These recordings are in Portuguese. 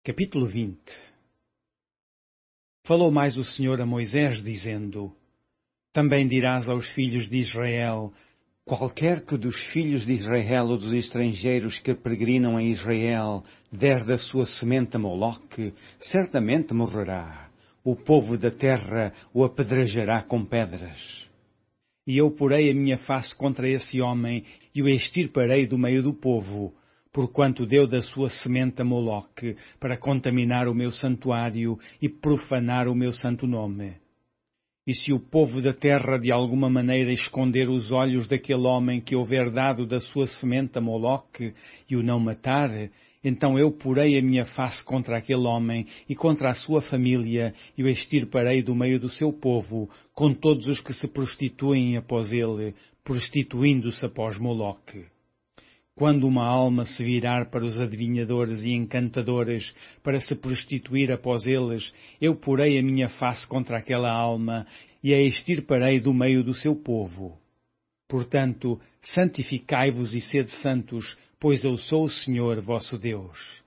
Capítulo 20. Falou mais o Senhor a Moisés, dizendo: Também dirás aos filhos de Israel: qualquer que dos filhos de Israel ou dos estrangeiros que peregrinam a Israel der da sua semente a Moloque, certamente morrerá. O povo da terra o apedrejará com pedras. E eu porei a minha face contra esse homem e o extirparei do meio do povo, porquanto deu da sua semente a Moloque, para contaminar o meu santuário e profanar o meu santo nome. E se o povo da terra de alguma maneira esconder os olhos daquele homem que houver dado da sua semente a Moloque e o não matar, então eu porei a minha face contra aquele homem e contra a sua família e o extirparei do meio do seu povo, com todos os que se prostituem após ele, prostituindo-se após Moloque. Quando uma alma se virar para os adivinhadores e encantadores para se prostituir após eles, eu porei a minha face contra aquela alma e a extirparei do meio do seu povo. Portanto, santificai-vos e sede santos, pois eu sou o Senhor vosso Deus.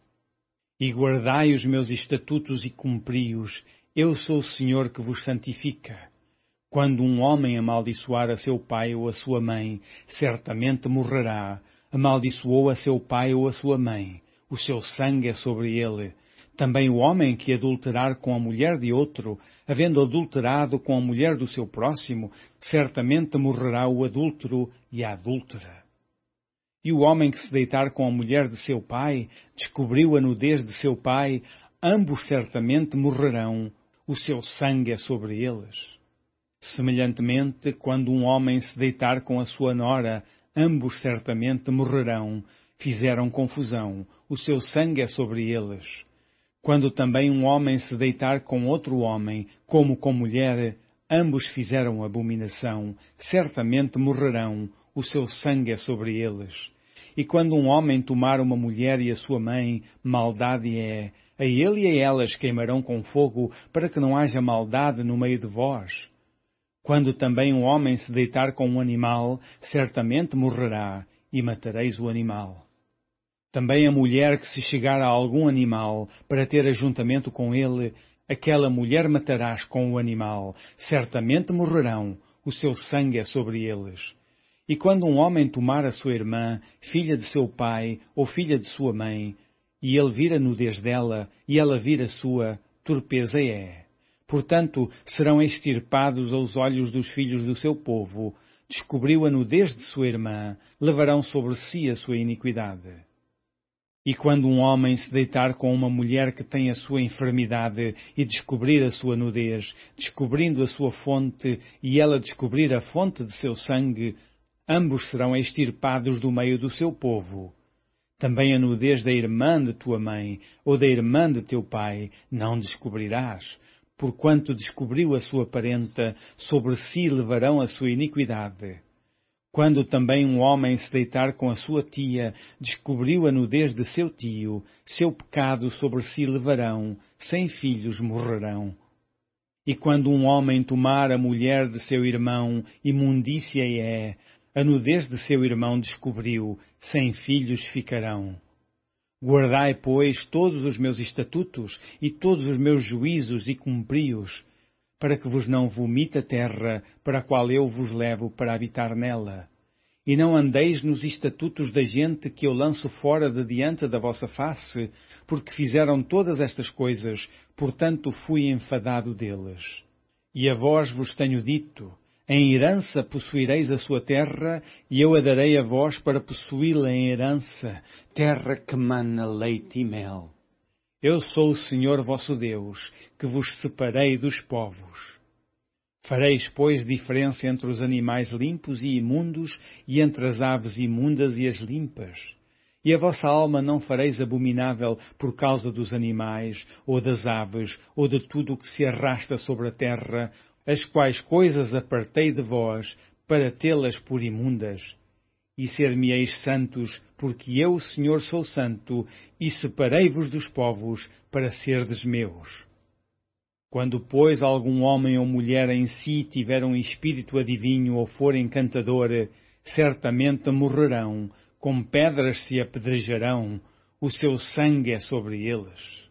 E guardai os meus estatutos e cumpri-os, eu sou o Senhor que vos santifica. Quando um homem amaldiçoar a seu pai ou a sua mãe, certamente morrerá. Amaldiçoou a seu pai ou a sua mãe, o seu sangue é sobre ele. Também o homem que adulterar com a mulher de outro, havendo adulterado com a mulher do seu próximo, certamente morrerá o adúltero e a adúltera. E o homem que se deitar com a mulher de seu pai, descobriu a nudez de seu pai, ambos certamente morrerão, o seu sangue é sobre eles. Semelhantemente, quando um homem se deitar com a sua nora, ambos certamente morrerão, fizeram confusão, o seu sangue é sobre eles. Quando também um homem se deitar com outro homem, como com mulher, ambos fizeram abominação, certamente morrerão, o seu sangue é sobre eles. E quando um homem tomar uma mulher e a sua mãe, maldade é, a ele e a elas queimarão com fogo, para que não haja maldade no meio de vós. Quando também um homem se deitar com um animal, certamente morrerá, e matareis o animal. Também a mulher que se chegar a algum animal, para ter ajuntamento com ele, aquela mulher matarás com o animal, certamente morrerão, o seu sangue é sobre eles. E quando um homem tomar a sua irmã, filha de seu pai, ou filha de sua mãe, e ele vir a nudez dela, e ela vir a sua, torpeza é. Portanto, serão extirpados aos olhos dos filhos do seu povo. Descobriu a nudez de sua irmã, levarão sobre si a sua iniquidade. E quando um homem se deitar com uma mulher que tem a sua enfermidade e descobrir a sua nudez, descobrindo a sua fonte e ela descobrir a fonte de seu sangue, ambos serão extirpados do meio do seu povo. Também a nudez da irmã de tua mãe ou da irmã de teu pai não descobrirás. Porquanto descobriu a sua parenta, sobre si levarão a sua iniquidade. Quando também um homem se deitar com a sua tia, descobriu a nudez de seu tio, seu pecado sobre si levarão, sem filhos morrerão. E quando um homem tomar a mulher de seu irmão, imundícia é, a nudez de seu irmão descobriu, sem filhos ficarão. Guardai, pois, todos os meus estatutos e todos os meus juízos e cumpri-os, para que vos não vomite a terra para a qual eu vos levo para habitar nela. E não andeis nos estatutos da gente que eu lanço fora de diante da vossa face, porque fizeram todas estas coisas, portanto fui enfadado deles. E a vós vos tenho dito: em herança possuireis a sua terra, e eu a darei a vós para possuí-la em herança, terra que mana leite e mel. Eu sou o Senhor vosso Deus, que vos separei dos povos. Fareis, pois, diferença entre os animais limpos e imundos, e entre as aves imundas e as limpas. E a vossa alma não fareis abominável por causa dos animais, ou das aves, ou de tudo o que se arrasta sobre a terra, as quais coisas apartei de vós, para tê-las por imundas. E ser-me-eis santos, porque eu, o Senhor, sou santo, e separei-vos dos povos, para serdes meus. Quando, pois, algum homem ou mulher em si tiver um espírito adivinho ou for encantador, certamente morrerão, com pedras se apedrejarão, o seu sangue é sobre eles.